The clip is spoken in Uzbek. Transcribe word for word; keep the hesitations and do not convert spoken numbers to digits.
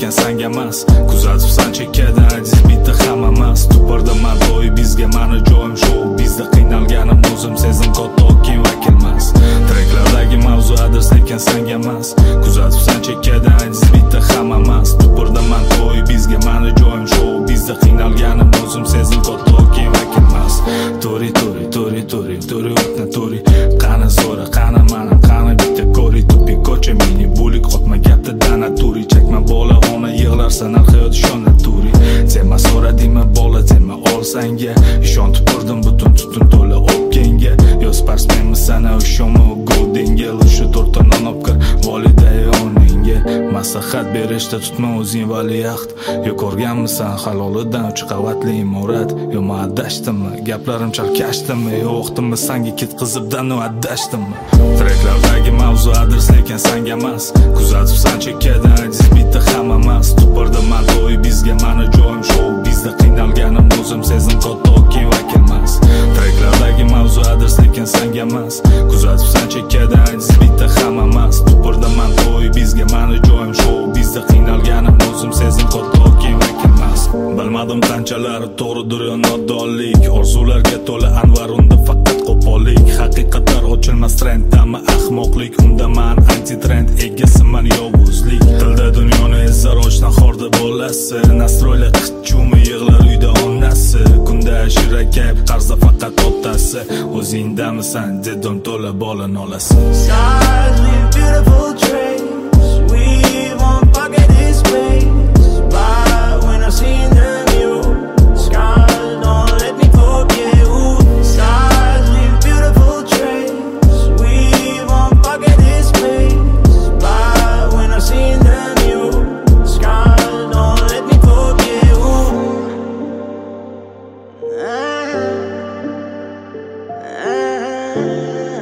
lekin sanga emas. Kuzatibsan chekkada ajiz bitta hamma emas. Tupardaman to'y bizga mani joyim show. Bizda qiynalganim o'zim sezim katta keyin vakilmas. Treklardagi mavzu adres lekin sanga emas. Kuzatibsan chekkada ajiz bitta hamma emas. Tupardaman to'y bizga mani joyim show. Bizda qiynalganim o'zim sezim katta keyin vakilmas. Tori tori tori tori tori o'tna tori. Qani so'ra qani mana qani bitta ko'ri tupi ko'cha mini bulik otma gapda dana turi chekma bola ona yig'lar sanar hayot shona turi. Sema so'radingmi bola sema olsanga ishontib turdim butun tutun to'la o'pkanga. Yoz parsmenmi sana ishonma godinga shu to'rtta non opkir voliday oningga. Maslahat berishda tutma o'zing valiahd. Yo ko'rganmisan halolidan uch qavatli imorat. Yo men adashdimmi gaplarim chalkashdimmi yo vaqtimni sanga ketqizibdan adashdimmi. Treklardagi mavzu adres lekin sanga emas. Kuzatibsan chekkada ajiz bitta hamma emas. Tupardaman to'y bizga mani joyim show. Bizda qiynalganim o'zim sezim katta keyin vakilmas. Treklardagi mavzu adres lekin sanga emas. Kuzatibsan chekkada ajiz bitta hamma emas. Tupardaman to'y bizga mani joyim show. Bizda qiynalganim o'zim sezim katta keyin vakilmas. Bilmadim qanchalar to'g'ridir yo nodonlik. Orzularga to'la anvar unda faqat qo'pollik. Haqiqatlar ochilmas trenddami ahmoqlik. Unda man anti trend egasiman yovuzlik. Tilda dunyoni ezzar ochdan xorda bo'lasi. Nastroylar qichumi yig'lar uyda onasi. Kunda shirakayb qarza faqat otasi. O'zingdamisan dedim to'la bola nolasi. Stars leave beautiful trace. We won't forget this place. But when I see them you scars don't let me forget who. Stars leave beautiful trace. We won't forget this place. But when I see them you scars don't let me forget who. Ah, ah, ah.